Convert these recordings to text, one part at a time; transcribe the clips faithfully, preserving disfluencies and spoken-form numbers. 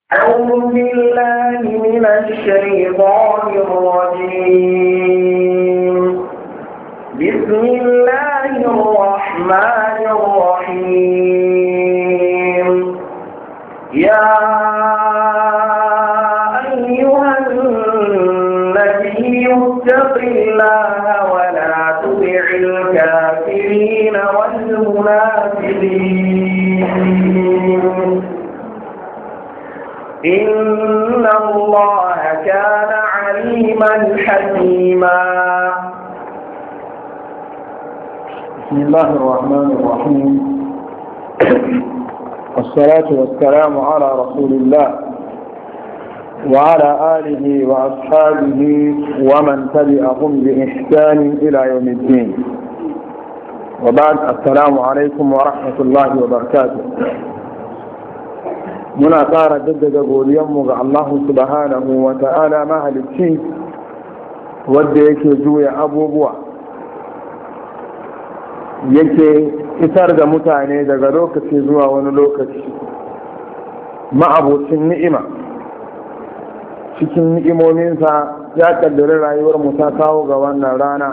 أعوذ بالله من الشيطان الرجيم. بسم الله الرحمن الرحيم. يا أيها النبي اتق الله ولا تطع الكافرين والمنافقين إن الله كان عليما حكيما. بسم الله الرحمن الرحيم. والصلاة والسلام على رسول الله وعلى آله وأصحابه ومن تبعهم بإحسان إلى يوم الدين، وبعد. السلام عليكم ورحمة الله وبركاته. muna ƙara jaddada godiyanmu ga Allah subhanahu wa ta'ala mahalicci wadda yake juya abubuwa, yake isar da mutane daga lokaci zuwa wani lokaci, ma'abocin ni'ima. Cikin ni'imominsa ya kaddari rayuwar mu ta kawo ga wannan rana,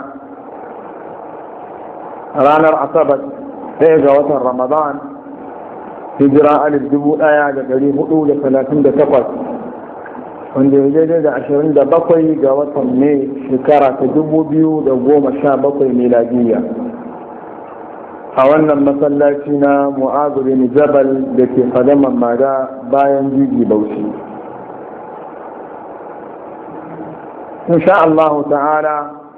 ranar asabar ɗaya ga watan ramadan, hijira alif dubu ɗaya da ɗari hudu da talatin da takwas, wanda ya daidai da ashirin da bakwai ga watan mai shekara ta dubu biyu da goma sha bakwai miladiyya, a wannan masallaci na mu'azu bin jabal da ke fadaman mada bayan jiji bauchi. insha Allah ta'ala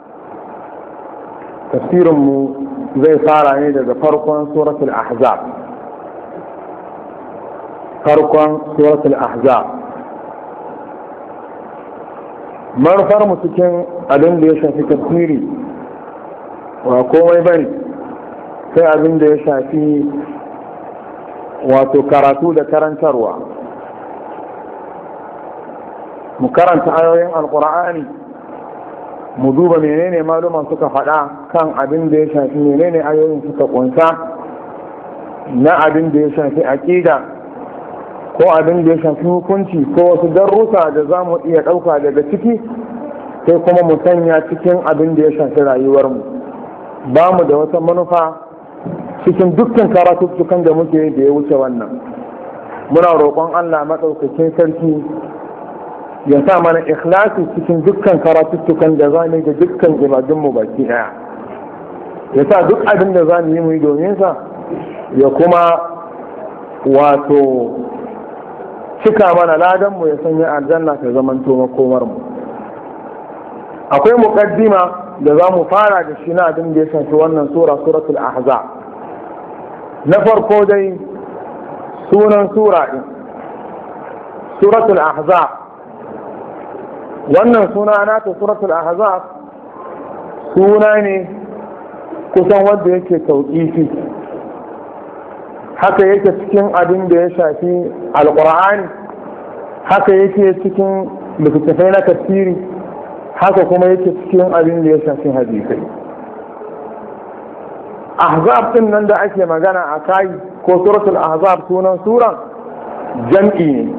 tafsirinmu zai fara ne daga farkon suratul ahzab farkon suratul ahzab manufar mu cikin abin da ya shafi tafsiri wa komai bane sai abin da ya shafi wato karatu da karantarwa. Mu karanta ayoyin alkur'ani, mu duba menene maluman suka faɗa kan abin da ya shafi menene ayoyin suka kunsa na abin da ya shafi aqida ko abin da ya shafi hukunci ko wasu darussa da za mu iya ɗauka daga ciki, sai kuma mu sanya cikin abin da ya shafi rayuwarmu. Ba mu da wata manufa cikin dukkan karatuttukan da muke da ya wuce wannan. Muna roƙon Allah maɗaukakin sarki ya sa mana ikhlasi cikin dukkan karatuttukan da za mu yi da dukkan ibadunmu baki ɗaya. Ya sa duk abin da za mu yi mu yi domin sa, ya kuma wato cika mana ladanmu, ya sanya aljanna ta zamanto makomarmu. Akwai muqaddima da za mu fara da shi na abin da ya shafi wannan sura, suratul ahzab. Na farko dai sunan sura din suratul ahzab. wannan suna nata suratul ahzab suna ne kusan wanda yake tauqifi, haka yake cikin abin da ya shafi alqur'ani, haka yake cikin littattafai na tafsiri, haka kuma yake cikin abin da ya shafi hadisai. ahzab din nan da ake magana a kai ko suratul ahzab, sunan suran jam'i ne.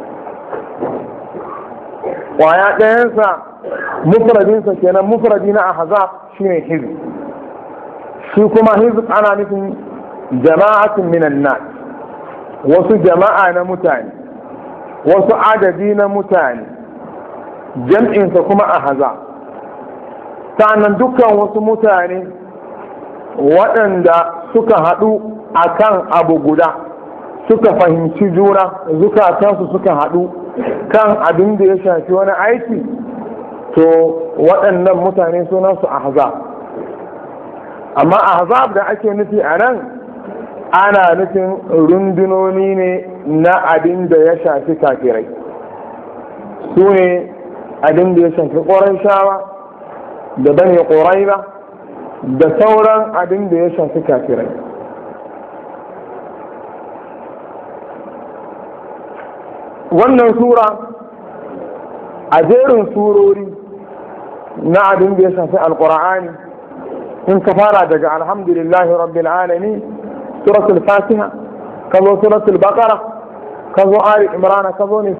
kwaya ɗayansa mufradinsa kenan, mufradi na ahzab shine hizb. shi kuma hizb ana nufin jama'atun minan nas, wasu jama'a na mutane, wasu adadi na mutane, jam'insa kuma ahzab. sa'annan dukkan wasu mutane waɗanda suka haɗu a kan abu guda, suka fahimci juna, zukatansu suka haɗu kan abin da ya shafi wani aiki, to waɗannan mutane sunansu ahzab. amma ahzab da ake nufi a nan ana nufin rundunoni ne na abin da ya shafi kafirai, su ne abin da ya shafi ƙurayshawa da bani ƙurayza da sauran abin da ya shafi kafirai. wannan sura a jerin surori na abin da ya shafi alkur'ani, in ka fara daga alhamdulillahi rabbil alamin, suratul fatiha, ka zo suratul baqara, ka zo ali imrana, ka zo